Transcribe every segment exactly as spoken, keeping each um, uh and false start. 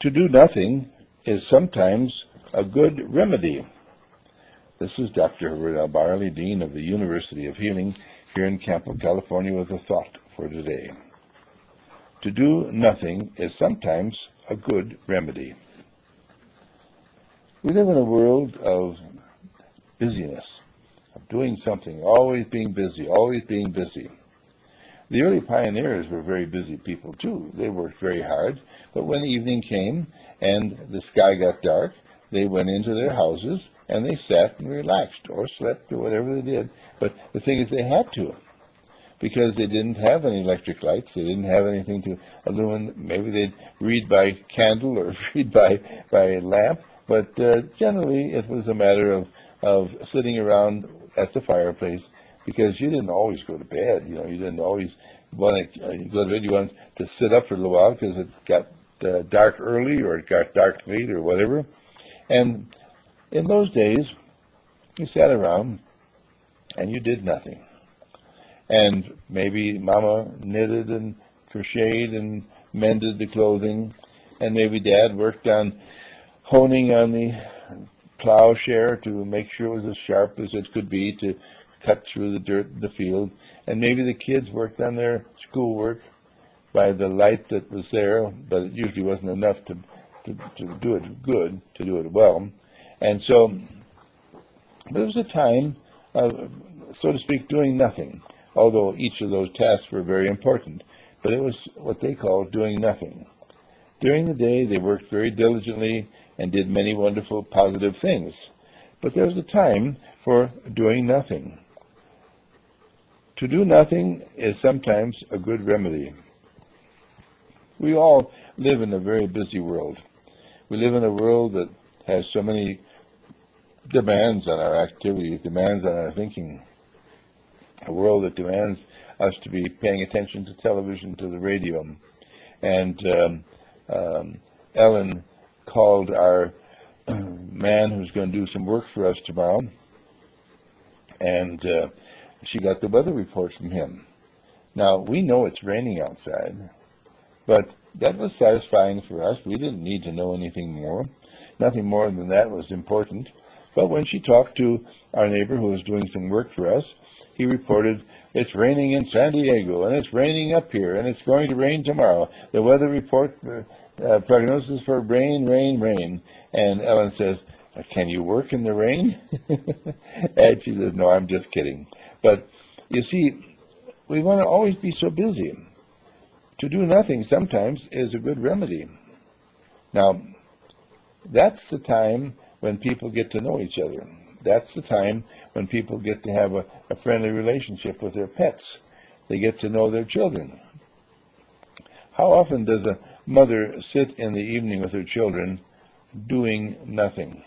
To do nothing is sometimes a good remedy. This is Doctor Herbert L. Barley, Dean of the University of Healing here in Campo, California, with a thought for today. To do nothing is sometimes a good remedy. We live in a world of busyness, of doing something, always being busy, always being busy. The early pioneers were very busy people too. They worked very hard, but when evening came and the sky got dark, they went into their houses and they sat and relaxed or slept or whatever they did. But the thing is, they had to, because they didn't have any electric lights. They didn't have anything to illumine. Maybe they'd read by candle or read by by lamp. But uh, generally, it was a matter of of sitting around at the fireplace, because you didn't always go to bed. You know, you didn't always want to uh, go to bed. You wanted to sit up for a little while because it got uh, dark early or it got dark late or whatever. And in those days, you sat around and you did nothing. And maybe Mama knitted and crocheted and mended the clothing, and maybe Dad worked on honing on the plowshare to make sure it was as sharp as it could be to cut through the dirt in the field. And maybe the kids worked on their schoolwork by the light that was there, but it usually wasn't enough to, to, to do it good, to do it well. And so there was a time of, so to speak, doing nothing, although each of those tasks were very important. But it was what they called doing nothing. During the day, they worked very diligently and did many wonderful, positive things. But there was a time for doing nothing. To do nothing is sometimes a good remedy. We all live in a very busy world. We live in a world that has so many demands on our activities, demands on our thinking. A world that demands us to be paying attention to television, to the radio. And um, um, Ellen called our man who's going to do some work for us tomorrow, and uh, she got the weather report from him. Now, we know it's raining outside, but that was satisfying for us. We didn't need to know anything more. Nothing more than that was important. But when she talked to our neighbor who was doing some work for us, he reported, it's raining in San Diego, and it's raining up here, and it's going to rain tomorrow. The weather report uh, prognosis for rain, rain, rain. And Ellen says, can you work in the rain? And she says, no, I'm just kidding. But you see, we want to always be so busy. To do nothing sometimes is a good remedy. Now, that's the time when people get to know each other. That's the time when people get to have a, a friendly relationship with their pets. They get to know their children. How often does a mother sit in the evening with her children doing nothing?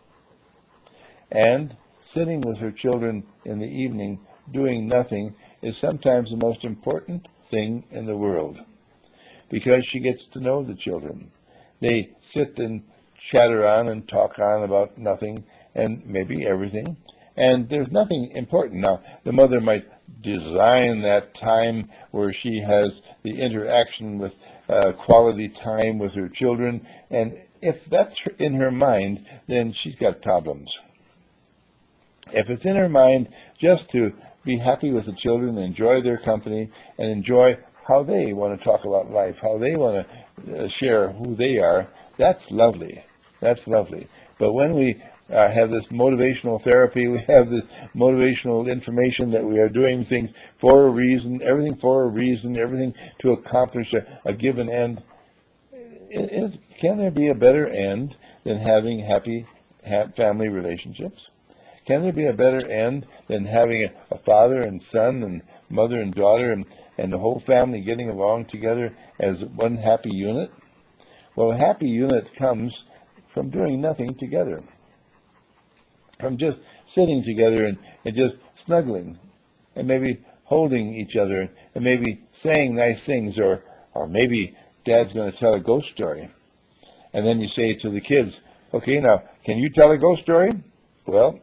And sitting with her children in the evening doing nothing is sometimes the most important thing in the world, because she gets to know the children. They sit and chatter on and talk on about nothing and maybe everything, and there's nothing important. Now, the mother might design that time where she has the interaction with uh, quality time with her children, and if that's in her mind, then she's got problems. If it's in her mind just to be happy with the children, enjoy their company, and enjoy how they want to talk about life, how they want to uh, share who they are, that's lovely. That's lovely. But when we uh, have this motivational therapy, we have this motivational information that we are doing things for a reason, everything for a reason, everything to accomplish a, a given end. Is, can there be a better end than having happy ha- family relationships? Can there be a better end than having a, a father and son and mother and daughter and, and the whole family getting along together as one happy unit? Well, a happy unit comes from doing nothing together, from just sitting together and, and just snuggling and maybe holding each other and maybe saying nice things, or, or maybe Dad's going to tell a ghost story. And then you say to the kids, okay, now, can you tell a ghost story? Well,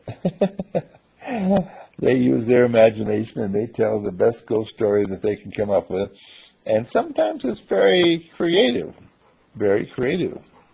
they use their imagination and they tell the best ghost story that they can come up with. And sometimes it's very creative, very creative.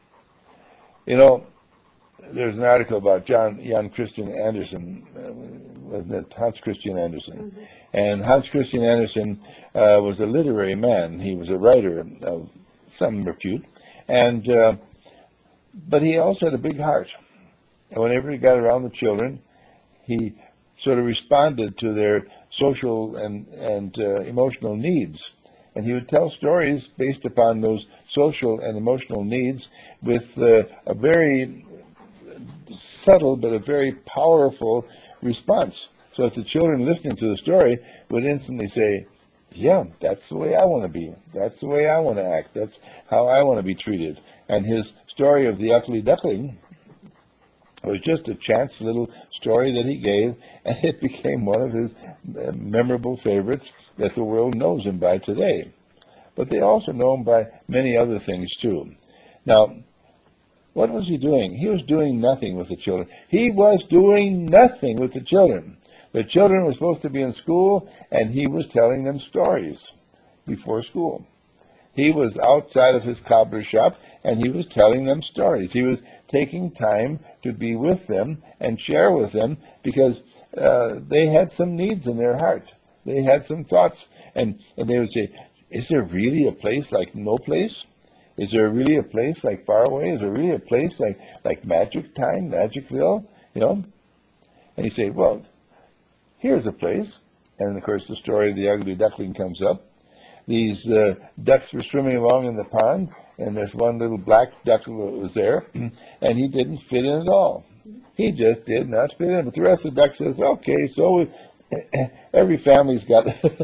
You know, there's an article about John Jan Christian Andersen, uh, wasn't it? Hans Christian Andersen. Mm-hmm. And Hans Christian Andersen uh, was a literary man. He was a writer of some repute, and uh, but he also had a big heart. And whenever he got around the children, he sort of responded to their social and and uh, emotional needs. And he would tell stories based upon those social and emotional needs with uh, a very subtle but a very powerful response. So that the children listening to the story would instantly say, yeah, that's the way I want to be. That's the way I want to act. That's how I want to be treated. And his story of the ugly duckling was just a chance little story that he gave, and it became one of his memorable favorites that the world knows him by today. But they also know him by many other things, too. Now, what was he doing? He was doing nothing with the children. He was doing nothing with the children. The children were supposed to be in school, and he was telling them stories before school. He was outside of his cobbler shop, and he was telling them stories. He was taking time to be with them and share with them because uh, they had some needs in their heart. They had some thoughts, and, and they would say, is there really a place like no place? Is there really a place like far away? Is there really a place like, like Magic Time, Magicville? You know? And you say, well, here's a place. And, of course, the story of the ugly duckling comes up. These uh, ducks were swimming along in the pond, and there's one little black duck that was there, and he didn't fit in at all. He just did not fit in. But the rest of the ducks says, okay, so every family's got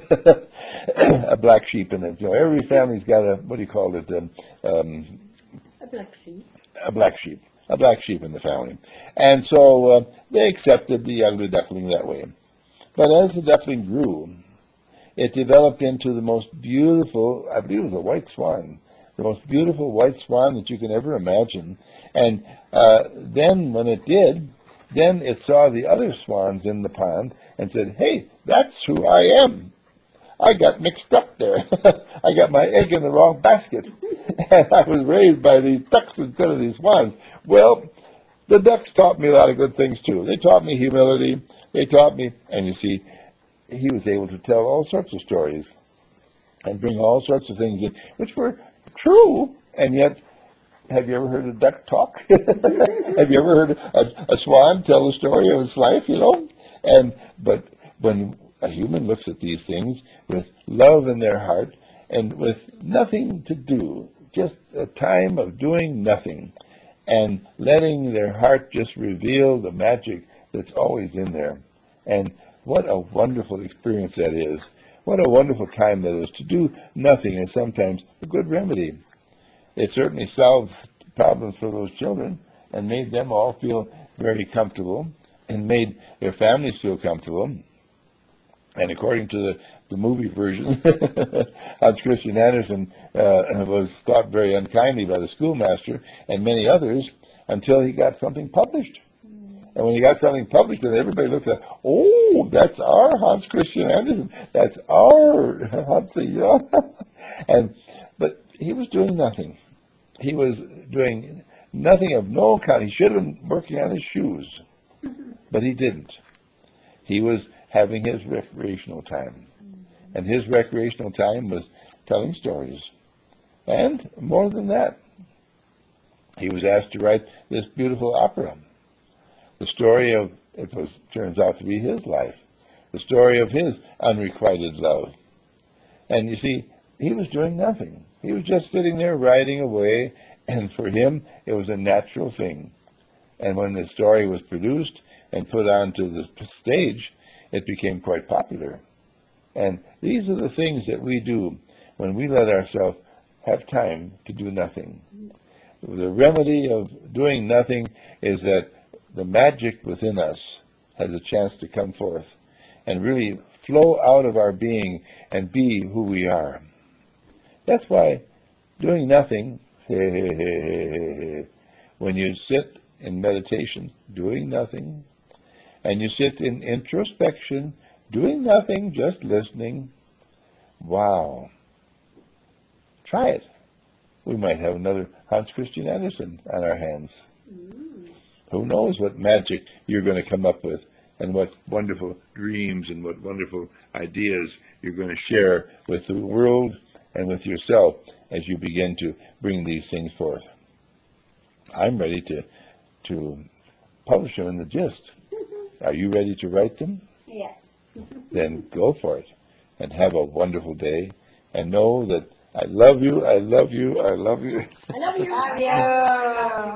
a black sheep in it. You know, every family's got a, what do you call it? Um, um, a black sheep. A black sheep. A black sheep in the family. And so uh, they accepted the ugly duckling that way. But as the duckling grew, it developed into the most beautiful, I believe it was a white swan, the most beautiful white swan that you can ever imagine. And uh, then when it did, then it saw the other swans in the pond and said, hey, that's who I am. I got mixed up there. I got my egg in the wrong basket. And I was raised by these ducks instead of these swans. Well, the ducks taught me a lot of good things, too. They taught me humility. They taught me, and you see, he was able to tell all sorts of stories and bring all sorts of things in, which were true, and yet, have you ever heard a duck talk? Have you ever heard a, a swan tell the story of its life, you know? And but when a human looks at these things with love in their heart and with nothing to do, just a time of doing nothing and letting their heart just reveal the magic that's always in there. And what a wonderful experience that is. What a wonderful time that is. To do nothing is sometimes a good remedy. It certainly solved problems for those children and made them all feel very comfortable and made their families feel comfortable. And according to the, the movie version, Hans Christian Andersen uh, was thought very unkindly by the schoolmaster and many others until he got something published. And when he got something published, then everybody looked at, oh, that's our Hans Christian Andersen. That's our Hans, you know. and but he was doing nothing. He was doing nothing of no kind. He should have been working on his shoes, but he didn't. He was having his recreational time, and his recreational time was telling stories. And more than that, he was asked to write this beautiful opera. The story of, it was turns out to be his life, the story of his unrequited love. And you see, he was doing nothing. He was just sitting there writing away, and for him, it was a natural thing. And when the story was produced and put onto the stage, it became quite popular. And these are the things that we do when we let ourselves have time to do nothing. The remedy of doing nothing is that the magic within us has a chance to come forth and really flow out of our being and be who we are. That's why doing nothing, when you sit in meditation, doing nothing, and you sit in introspection, doing nothing, just listening, wow. Try it. We might have another Hans Christian Andersen on our hands. Mm. Who knows what magic you're going to come up with, and what wonderful dreams and what wonderful ideas you're going to share with the world and with yourself as you begin to bring these things forth. I'm ready to to publish them in the gist. Are you ready to write them? Yes. Then go for it, and have a wonderful day, and know that I love you, I love you, I love you. I love you. Love you.